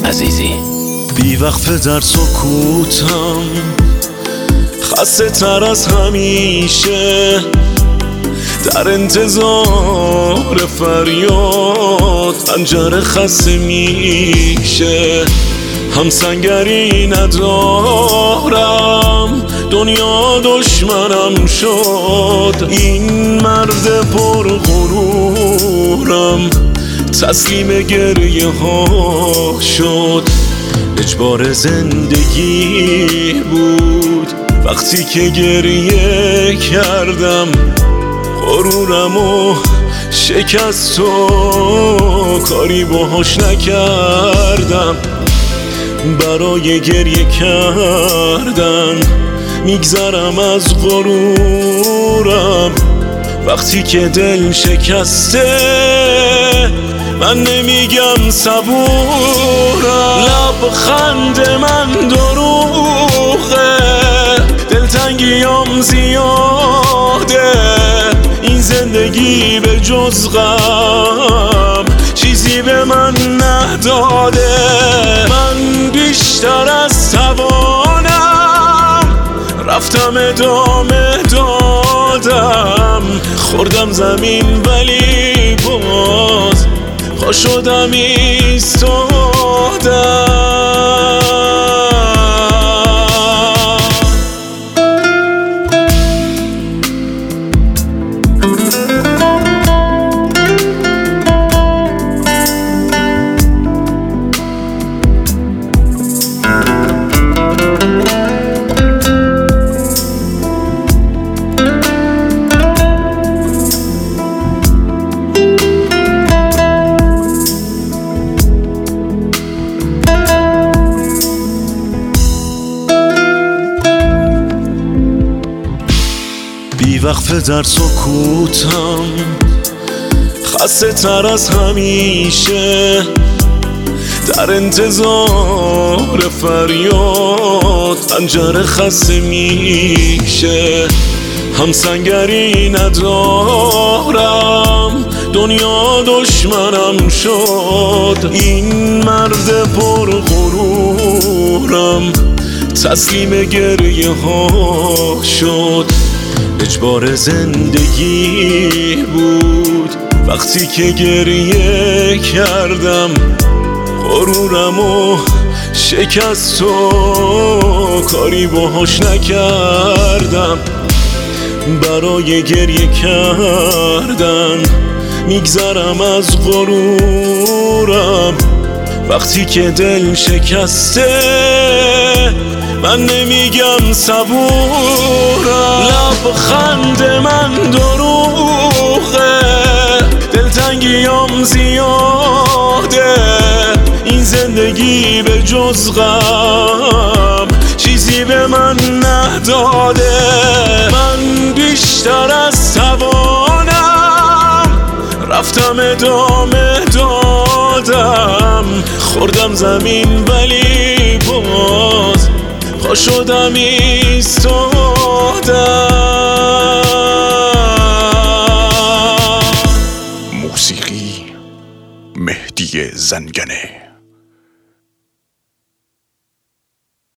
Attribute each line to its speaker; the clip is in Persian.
Speaker 1: عزیزی.
Speaker 2: بی وقفه در سکوتم، خسته تر از همیشه، در انتظار فریاد پنجره خسته میشه. همسنگری ندارم، دنیا دشمنم شد. این مرد پرغرورم تسلیم گریه ها شد. اجبار زندگی بود وقتی که گریه کردم، غرورم و شکست و کاری باهاش نکردم. برای گریه کردن میگذرم از غرورم، وقتی که دل شکسته من نمیگم صبورم. لبخند من دروغه، دلتنگیام زیاده، این زندگی به جز غم چیزی به من نداده. من بیشتر از توانم رفتم ادامه دادم، خوردم زمین ولی باز پا شدم ایستادم. بی وقفه در سکوتم، خسته تر از همیشه، در انتظار فریاد پنجره خسته میشه. همسنگری ندارم، دنیا دشمنم شد. این مرد پرغرورم تسلیم گریه ها شد. اجبار زندگی بود وقتی که گریه کردم، غرورم و شکست و کاری باهاش نکردم. برای گریه کردن میگذرم از غرورم، وقتی که دل شکسته من نمیگم صبورم. لبخند من دروغه، دلتنگیام زیاده، این زندگی به جز غم چیزی به من نداده. من بیشتر از توانم رفتم ادامه دادم، خوردم زمین ولی باز پا شدم ایستادم.
Speaker 3: موسیقی مهدی زنگنه.